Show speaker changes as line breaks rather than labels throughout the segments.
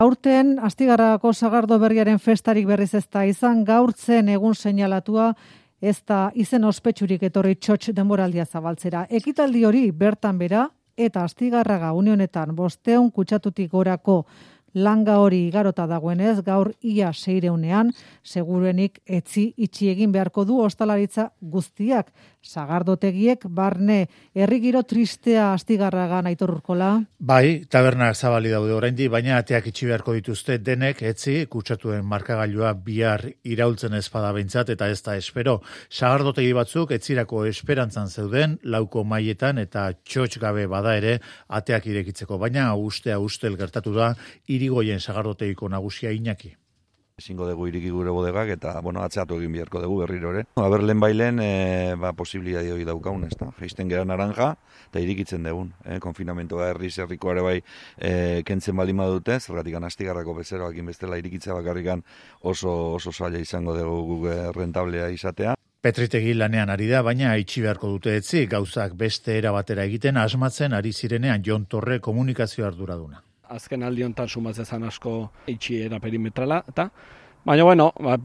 Aurten, Astigarragako sagardo berriaren festarik berriz ez da izan, gaurtzen egun seinalatua ez da izen ospetsurik etorri txotx denboraldia zabaltzera. Ekitaldi hori bertan bera eta Astigarraga une honetan 500 kutsatutik gorako langa hori igarota dagoenez, gaur ia 600ean, seguruenik etzi itxi egin beharko du ostalaritza guztiak. Sagardotegiek barne herrigiro tristea Astigarragan, Aitor Urkola.
Bai, tabernak zabali daude oraindik, baina ateak itxi beharko dituzte denek etzi kutsatuen markagailua bihar iraultzen ezpada behintzat eta ez da espero. Sagardotegi batzuk etzirako esperantzan zeuden, lauko mailetan eta txotx gabe bada ere ateak irekitzeko, baina ustel gertatu da Irigoien sagardotegiko nagusia Iñaki.
Ezingo dugu iriki gure bodegak eta atzeatu egin beharko dugu berriro ere. Lehen bailen posibilitate hori daukagun, ezta. Jaisten gera naranja eta irikitzen dugun. Konfinamentoa herriko ere bai kentzen baldin badute, zergatik Astigarrako bezeroakin bestela irikitza bakarrikan oso zaila izango dugu rentablea izatea.
Petritegi lanean ari da, baina itxi beharko dute etzi, gauzak beste era batera egiten asmatzen ari zirenean Jon Torre komunikazio arduraduna.
Azken aldi honetan sumatzen zan asko itxiera perimetrala, eta baina,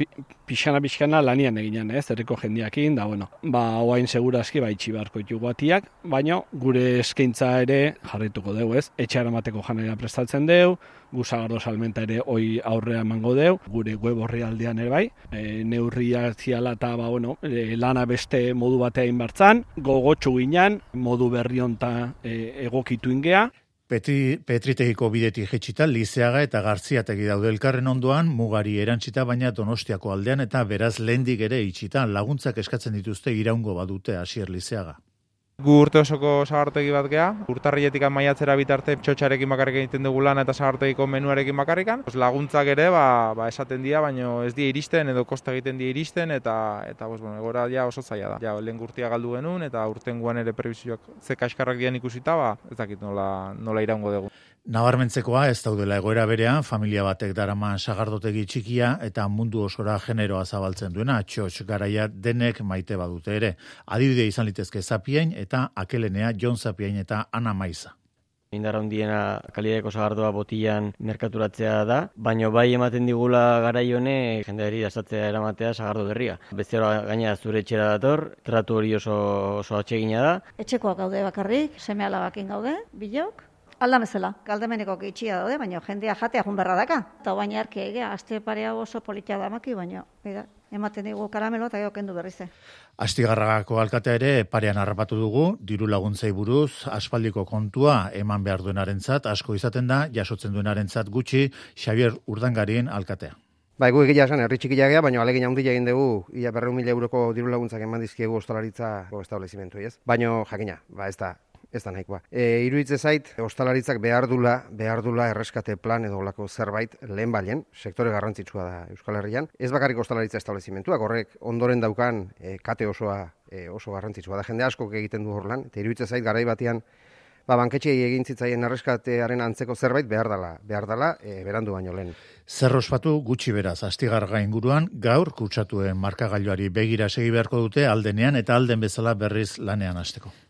pixana lanian eginan, herriko jendiakin, da, oain segurazki, itxi beharko ditugu atiak, baina gure eskaintza ere jarrituko dugu, etxeara mateko janera prestatzen dugu, gu sagardo salmenta ere hoi aurrea emango dugu, gure web horri aldean ere bai, neurriak ziala eta, lana beste modu batean bartzan, gogotxu ginen, modu berri honetan egokitu ingea.
Petritegiko bidetik jetxita, Lizeaga eta Gartziategi daude elkarren ondoan, mugari erantzita baina Donostiako aldean eta beraz lehendik ere itxita, laguntzak eskatzen dituzte iraungo badute Asier Lizeaga.
Gu urte osoko sagartegi bat gea, urtarriletik maiatzera bitarte txotxarekin bakarrik egiten dugu lana eta sagartegiko menuarekin bakarrikan. Laguntzak ere esaten dira, baina ez die iristen edo kosta egiten die iristen eta egora ja oso zaila da. Lehen gurtia galdu genuen eta urtengoan ere prebizioak ze kaskarrak dian ikusita, ez dakit nola iraungo dugu.
Nabarmentzekoa ez daudela egoera berean, familia batek daraman sagardotegi txikia eta mundu osora generoa zabaltzen duena, txotx garaia denek maite badute ere. Adibide izan litezke Zapien eta Akelenea, Jon Zapien eta Ana Maiza.
Indar handiena kalidadeko sagardoa botilan merkaturatzea da, baina bai ematen digula garai hone jendeari dastatzea eramatea sagardo berria. Bezero gaina zure etxera dator, tratu hori oso atsegina da.
Etxekoak gaude bakarrik, seme alabakin gaude, bilok. Alda bezala, galdemeneko itxia daude, baina jendea jatea jun berra daka. Eta baina arki egea, aste parea oso politia damaki, baina ematen dugu karamelo eta kendu berrize.
Astigarragako alkatea ere parean harrapatu dugu, diru laguntzei buruz, aspaldiko kontua eman behar duenarentzat, asko izaten da, jasotzen duenarentzat gutxi, Xabier Urdangarien alkatea.
Gu egia esan, herri txikia gea, baina alegin handia egin dugu, ia 200.000 euroko diru laguntzak eman dizkiegu ostalaritzako establezimentu, ez? Baina jakina, ez da nahikoa. Iruditze zait, ostalaritzak behar dula erreskate plan edo olako zerbait lehen bailen, sektore garrantzitsua da Euskal Herrian. Ez bakarrik ostalaritza establezimentuak, horrek ondoren daukan kate oso garrantzitsua da. Jende askok egiten du horlan, eta iruditze zait garai batean banketxeei egin zitzaien erreskatearen antzeko zerbait behar dela, berandu baino lehen.
Zer ospatu gutxi beraz, Astigarraga inguruan, gaur kutsatuen markagailuari begira segi beharko dute aldenean eta alden bezala berriz lanean hasteko.